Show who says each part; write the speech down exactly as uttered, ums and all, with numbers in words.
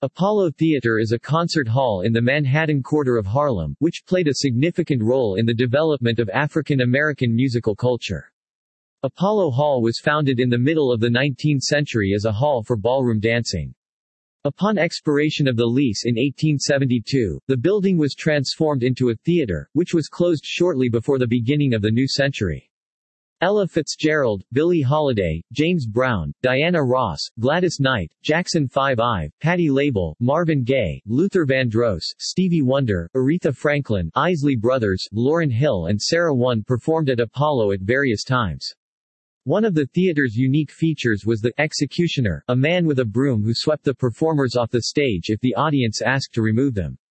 Speaker 1: Apollo Theater is a concert hall in the Manhattan quarter of Harlem, which played a significant role in the development of African American musical culture. Apollo Hall was founded in the middle of the nineteenth century as a hall for ballroom dancing. Upon expiration of the lease in eighteen seventy-two, the building was transformed into a theater, which was closed shortly before the beginning of the new century. Ella Fitzgerald, Billie Holiday, James Brown, Diana Ross, Gladys Knight, Jackson five Ive, Patti LaBelle, Marvin Gaye, Luther Vandross, Stevie Wonder, Aretha Franklin, Isley Brothers, Lauryn Hill and Sarah One performed at Apollo at various times. One of the theater's unique features was the executioner, a man with a broom who swept the performers off the stage if the audience asked to remove them.